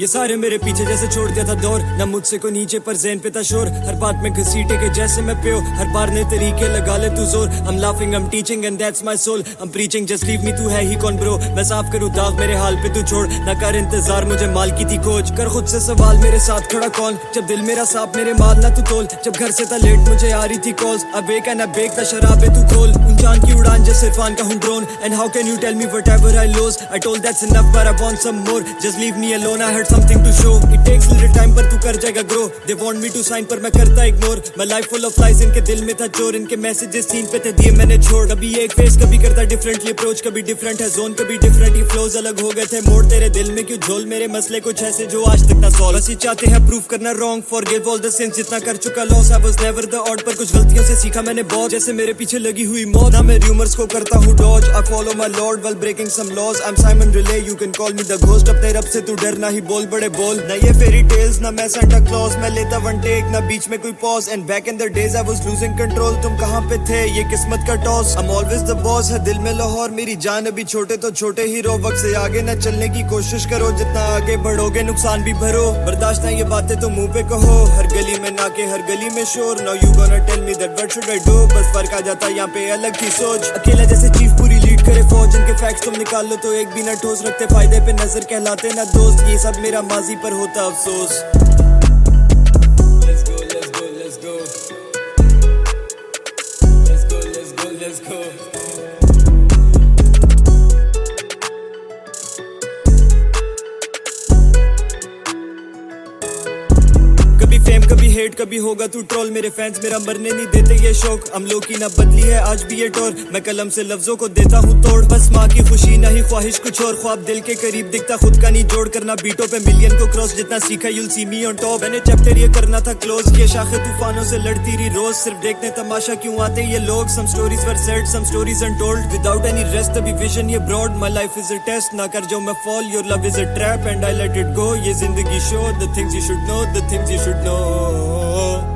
ये सारे मेरे पीछे जैसे छोड़ दिया था दौर, ना मुझसे को नीचे पर ज़हन पे था शोर, हर बात में घसीटे के जैसे मैं प्यो, हर बार नए तरीके लगा ले तू जोर। I'm laughing, I'm teaching and that's my soul, I'm preaching, just leave me, तू है ही कौन ब्रो। मैं साफ करूँ दाग मेरे हाल पे तू छोड़, ना कर इंतजार मुझे माल की थी खोज। कर खुद से सवाल मेरे साथ खड़ा कौन, जब दिल मेरा साफ मेरे माल ना तू तोल। जब घर से था लेट मुझे आ रही थी कॉल्स, अब एक है ना बेक था शराबे तू खोल। उन की उड़ान जैसे इरफान का हूँ drone, and how can you tell me whatever I lose, I told that's enough but I want some more, just leave me alone, I had something to show, it takes little time पर तू कर जाएगा grow, they want me to sign पर मैं करता ignore, my life full of lies, इनके दिल में था चोर, इनके messages सीन पे थे दिए मैंने छोड़। कभी एक फेस कभी करता differently approach, कभी different है zone कभी different ही flows, अलग हो गए थे मोड़ तेरे दिल में क्यों झोल, मेरे मसले कुछ ऐसे जो आज तक ना solve, बस ये चाहते हैं proof करना wrong, forgive all the sins, जितना कर चुका loss, I was never the odd, पर कुछ गलतियों से सीखा मैंने बहुत, जैसे मेरे पीछे लगी हुई मौत, ना मैं rumors को करता हूँ dodge, I follow my lord while breaking some laws, I'm Simon Relay, you can call me the ghost, अपने रब से तू डरना ही बोल बड़े बोल, ना ये fairy tales ना मैं Santa Claus, मैं लेता one take ना बीच में कोई pause, and back in the days I was losing control, तुम कहाँ पे थे ये किस्मत का toss, I'm always the boss, है दिल में लाहौर मेरी जान अभी छोटे तो छोटे ही रो, वक्त से आगे न चलने की कोशिश करो, जितना आगे बढ़ोगे नुकसान भी भरो, बर्दाश्त ना ये बातें तो मुंह पे कहो, हर गली में नाके हर गली में शोर, now you gonna tell me that what should I do, बस फर्क आ जाता यहाँ पे अलग की सोच, अकेला जैसे चीफ पूरी लीड करे फौज, इनके फैक्ट्स तुम निकाल लो तो एक भी ना ठोस, रखते फायदे पे नजर कहलाते ना दोस्त, ये सब मेरा माजी पर होता अफसोस। Let's go, let's go, let's go. Let's go, let's go, let's go. कभी फेम कभी हेट कभी होगा तू ट्रोल, मेरे फैंस मेरा मरने नहीं देते ये शौक, हम लोग की ना बदली है आज भी ये टोर, मैं कलम से लफ्जों को देता हूँ तोड़, बस माँ की खुशी नहीं ख्वाहिश कुछ और, ख्वाब दिल के करीब दिखता खुद का नहीं जोड़, करना बीटों पे मिलियन को क्रॉस, जितना सीखा you'll see me on top, मैंने चैप्टर ये करना था क्लोज, ये शाखे तूफानों से लड़ती रही रोज, सिर्फ देखने तमाशा क्यों आते ये लोग, some stories were said some stories untold, without any rest अभी विजन ये broad, my life is a test, ना कर जाऊँ मैं fall, your love is a trap and I let it go, ये जिंदगी show, the things you should know, the things you should know।